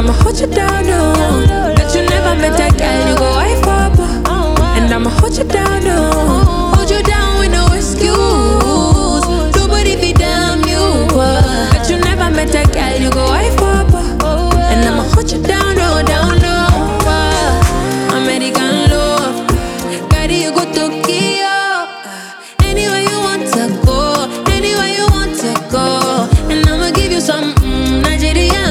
I'ma hold you down, no. Bet you never met a girl, you go wife up. And I'ma hold you down, no. Hold you down with no excuse. Nobody be damn you. Bet you never met a girl, you go wife up. And I'ma hold you down, no, down, no. American love, carry you go Tokyo. Anywhere you want to go, anywhere you want to go. And I'ma give you some Nigerian